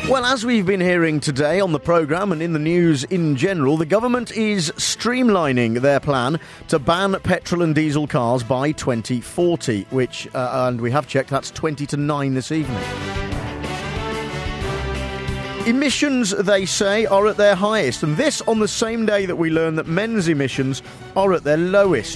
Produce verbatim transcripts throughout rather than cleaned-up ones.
Well, as we've been hearing today on the programme and in the news in general, the government is streamlining their plan to ban petrol and diesel cars by twenty forty, which, uh, and we have checked, that's twenty to nine this evening. Emissions, they say, are at their highest, and this on the same day that we learn that men's emissions are at their lowest.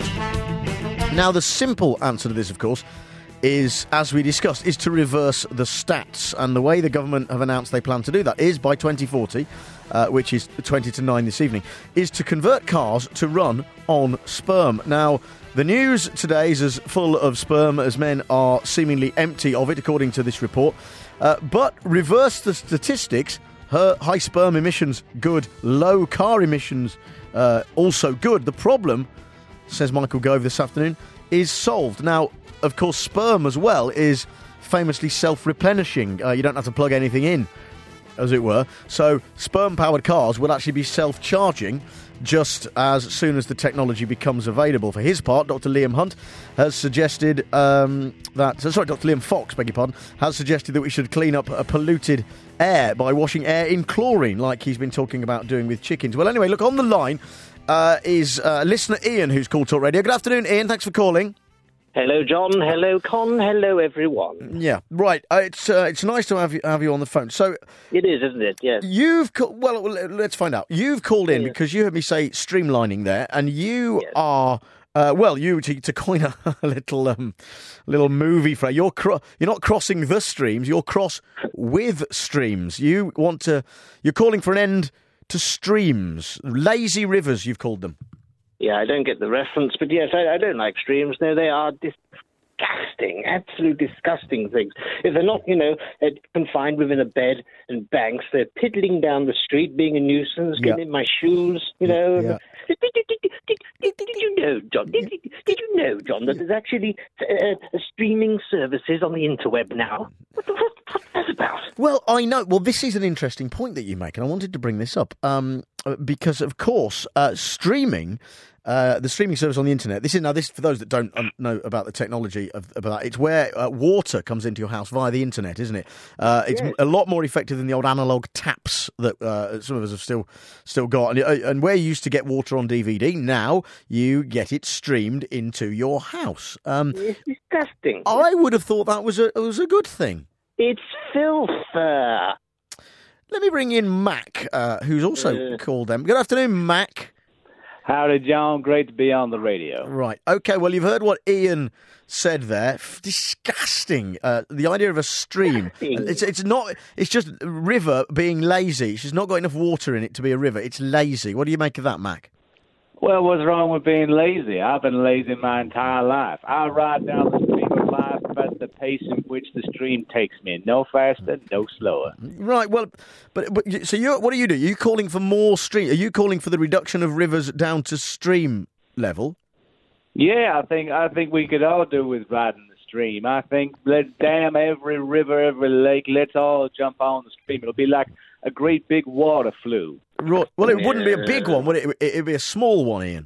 Now, the simple answer to this, of course, is, as we discussed, is to reverse the stats. And the way the government have announced they plan to do that is by twenty forty, uh, which is twenty to nine this evening, is to convert cars to run on sperm. Now, the news today is as full of sperm as men are seemingly empty of it, according to this report. Uh, but reverse the statistics, her high sperm emissions, good. Low car emissions, uh, also good. The problem, says Michael Gove this afternoon, is solved. Now, of course, sperm as well is famously self-replenishing. Uh, you don't have to plug anything in, as it were. So sperm-powered cars will actually be self-charging just as soon as the technology becomes available. For his part, Doctor Liam Hunt has suggested um, that... Sorry, Doctor Liam Fox, beg your pardon, has suggested that we should clean up a polluted air by washing air in chlorine, like he's been talking about doing with chickens. Well, anyway, look, on the line uh, is uh, listener Ian, who's called Talk Radio. Good afternoon, Ian. Thanks for calling. Hello, John. Hello, Con. Hello, everyone. Yeah, right. Uh, it's uh, it's nice to have you have you on the phone. So it is, isn't it? Yes. You've ca- well, let's find out. You've called in yes. because you heard me say streamlining there, and you yes. are uh, well. You to, to coin a, a little um, little movie phrase. You're cro- you're not crossing the streams. You're cross with streams. You want to. You're calling for an end to streams, lazy rivers. You've called them. Yeah, I don't get the reference, but yes, I, I don't like streams. No, they are disgusting, absolute disgusting things. If they're not, you know, confined within a bed and banks, they're piddling down the street, being a nuisance, yeah. getting in my shoes, you know. Yeah. Did, did, did, did, did, did you know, John? Did, did, did you know, John, that there's actually uh, streaming services on the interweb now? What, what, what's that about? Well, I know. Well, this is an interesting point that you make, and I wanted to bring this up um, because, of course, uh, streaming. Uh, the streaming service on the internet. This is now this for those that don't um, know about the technology of about that. It's where uh, water comes into your house via the internet, isn't it? Uh, it's yes. a lot more effective than the old analog taps that uh, some of us have still still got. And, uh, and where you used to get water on D V D, now you get it streamed into your house. Um, it's disgusting. I would have thought that was a was a good thing. It's filth. Uh... Let me bring in Mac, uh, who's also uh... called them. Good afternoon, Mac. Howdy, John. Great to be on the radio. Right. Okay, well, you've heard what Ian said there. Disgusting. Uh, the idea of a stream. It's it's not. It's just a river being lazy. She's not got enough water in it to be a river. It's lazy. What do you make of that, Mac? Well, what's wrong with being lazy? I've been lazy my entire life. I ride down the stream of life at the pace in which the stream takes me. No faster, no slower. Right, well, but, but so you, what do you do? Are you calling for more stream? Are you calling for the reduction of rivers down to stream level? Yeah, I think I think we could all do with riding the stream. I think let's dam every river, every lake. Let's all jump on the stream. It'll be like a great big water flu. Right. Well, it wouldn't be a big one, would it? It'd be a small one, Ian.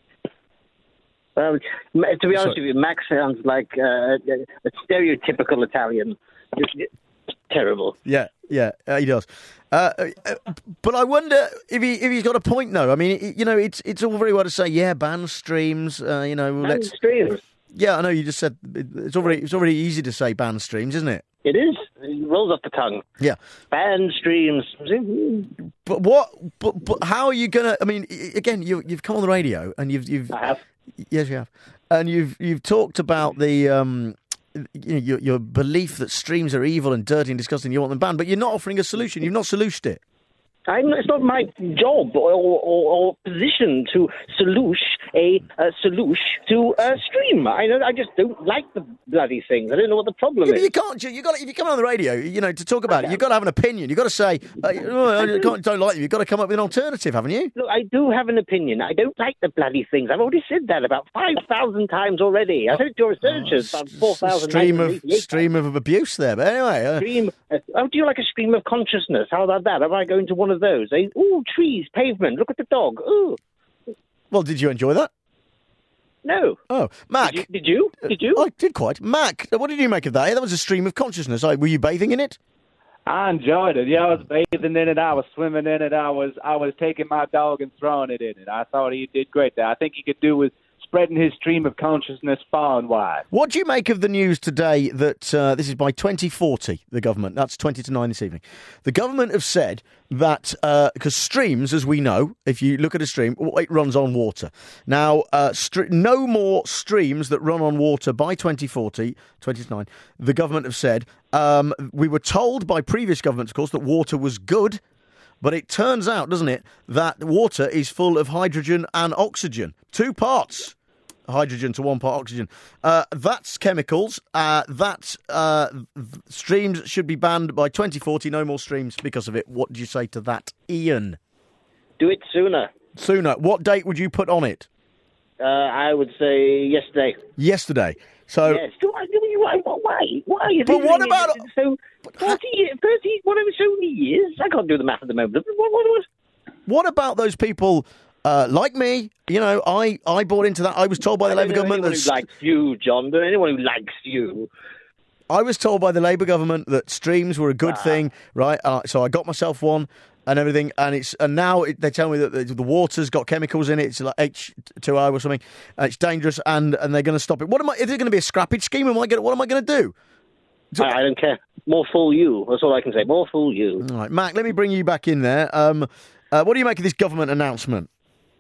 Well, to be honest Sorry. with you, Max sounds like uh, a stereotypical Italian. It's terrible. Yeah, yeah, uh, he does. Uh, uh, but I wonder if he if he's got a point. though. I mean, you know, it's it's all very well to say, yeah, ban streams. Uh, you know, ban let's streams. Yeah, I know. You just said it's already it's already easy to say ban streams, isn't it? It is. It rolls off the tongue. Yeah. Ban streams. But what? But, but how are you gonna? I mean, again, you you've come on the radio and you've you've. I have. Yes, you have, and you've you've talked about the um, you know, your your belief that streams are evil and dirty and disgusting. You want them banned, but you're not offering a solution. You've not solutioned it. I'm, it's not my job or, or, or position to solution a uh, solution to a stream. I I just don't like the bloody things. I don't know what the problem yeah, is. You can't. You got if you come on the radio, you know, to talk about it. You've got to have an opinion. You've got to say, uh, oh, I can't, don't like them. You've got to come up with an alternative, haven't you? Look, I do have an opinion. I don't like the bloody things. I've already said that about five thousand times already. I said it to your researchers oh, about four thousand. Stream of stream of abuse there, but anyway. Uh, stream. Uh, oh, do you like a stream of consciousness? How about that? Am I going to one of those? Eh? Ooh, trees, pavement. Look at the dog. Ooh. Well, did you enjoy that? No. Oh, Mac. Did you? Did you? Did you? I did quite. Mac, what did you make of that? That was a stream of consciousness. Were you bathing in it? I enjoyed it. Yeah, I was bathing in it. I was swimming in it. I was I was taking my dog and throwing it in it. I thought he did great there. I think he could do with spreading his stream of consciousness far and wide. What do you make of the news today that uh, this is by twenty forty, the government, that's twenty to nine this evening. The government have said that, because uh, streams, as we know, if you look at a stream, it runs on water. Now, uh, st- no more streams that run on water by twenty forty, twenty to nine, the government have said. Um, we were told by previous governments, of course, that water was good. But it turns out, doesn't it, that water is full of hydrogen and oxygen. Two parts hydrogen to one part oxygen. Uh, that's chemicals. Uh, that uh, streams should be banned by twenty forty. No more streams because of it. What do you say to that, Ian? Do it sooner. Sooner. What date would you put on it? Uh, I would say yesterday. Yesterday. So. Yes. Why? Why? Why? But what about? So forty, thirty, whatever, so many years. I can't do the math at the moment. What? What? What, what about those people? Uh, like me, you know, I, I bought into that. I was told by the Labour government that... Anyone who likes you, John, but anyone who likes you... I was told by the Labour government that streams were a good ah. thing, right? Uh, so I got myself one and everything, and it's and now it, they tell me that the, the water's got chemicals in it. It's like H two O or something, and it's dangerous, and, and they're going to stop it. What am I? Is it going to be a scrappage scheme? Am I going? What am I going to do? do I, I don't care. More fool you. That's all I can say. More fool you. All right, Mac. Let me bring you back in there. Um, uh, what do you make of this government announcement?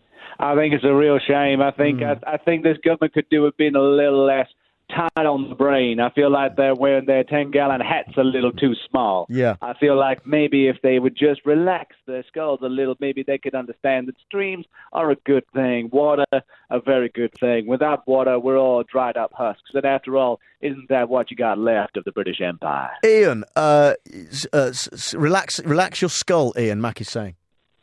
I think it's a real shame. I think mm. I, I think this government could do with being a little less tight on the brain. I feel like they're wearing their ten-gallon hats a little too small. Yeah. I feel like maybe if they would just relax their skulls a little, maybe they could understand that streams are a good thing, water a very good thing. Without water, we're all dried up husks. And after all, isn't that what you got left of the British Empire? Ian, uh, uh, relax, relax your skull, Ian, Mac is saying.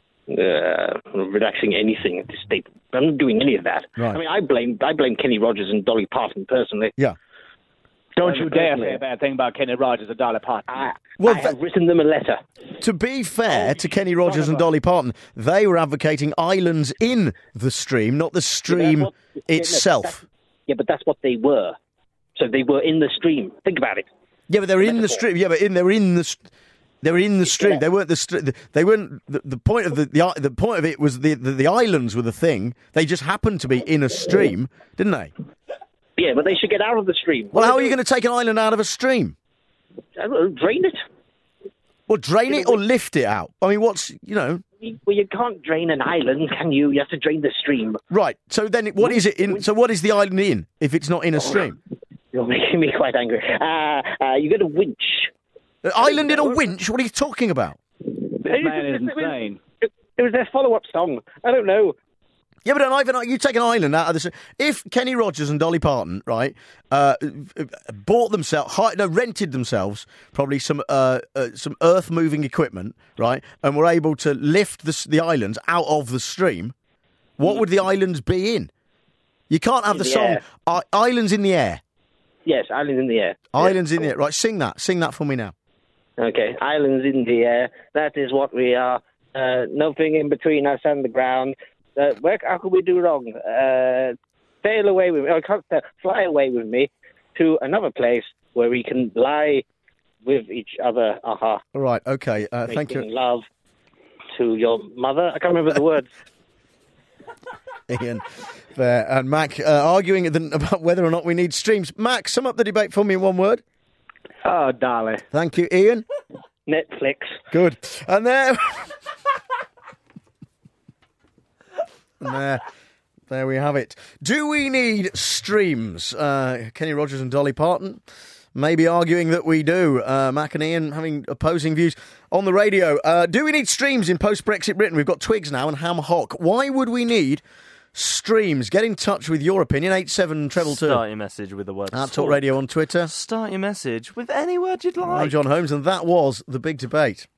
Uh, relaxing anything at this state. I'm not doing any of that. Right. I mean, I blame I blame Kenny Rogers and Dolly Parton personally. Yeah. Don't you dare say a bad thing about Kenny Rogers and Dolly Parton. I, well, I have th- written them a letter. To be fair oh, to Kenny Rogers and Dolly Parton, they were advocating islands in the stream, not the stream yeah, what, itself. Yeah, yeah, but that's what they were. So they were in the stream. Think about it. Yeah, but they're in the stream. Yeah, but in, they were in the. They were in the stream. Yeah. They weren't the. St- they weren't. The, the point of the, the the point of it was the, the the islands were the thing. They just happened to be in a stream, didn't they? Yeah, but they should get out of the stream. Well, how are you going to take an island out of a stream? I don't know, drain it. Well, drain it or lift it out. I mean, what's you know? Well, you can't drain an island, can you? You have to drain the stream. Right. So then, what is it in? So what is the island in if it's not in a stream? You're making me quite angry. Uh, uh, you get a winch. An island in a winch? What are you talking about? This man is insane. It, it was their follow-up song. I don't know. Yeah, but Ivan, you take an island out of this. If Kenny Rogers and Dolly Parton, right, uh, bought themselves, no, rented themselves probably some uh, uh, some earth-moving equipment, right, and were able to lift the, the islands out of the stream, what would the islands be in? You can't have in the, the song uh, "Islands in the Air." Yes, islands in the air. Islands yeah. in the air. Right, sing that. Sing that for me now. Okay, islands in the air, that is what we are. Uh, nothing in between us and the ground. Uh, where, how could we do wrong? Uh, sail away with me, or can't, uh, fly away with me to another place where we can lie with each other. Aha. All right, okay, uh, thank you. Making love to your mother. I can't remember the words. Ian there, and Mac uh, arguing about whether or not we need streams. Mac, sum up the debate for me in one word. Oh, darling. Thank you, Ian. Netflix. Good. And there... and there... There we have it. Do we need streams? Uh, Kenny Rogers and Dolly Parton maybe arguing that we do. Uh, Mac and Ian having opposing views on the radio. Uh, do we need streams in post-Brexit Britain? We've got Twigs now and Ham Hock. Why would we need streams? Get in touch with your opinion. eight seven treble two. Start your message with the word At Talk Radio on Twitter. Start your message with any word you'd like. I'm John Holmes, and that was The Big Debate.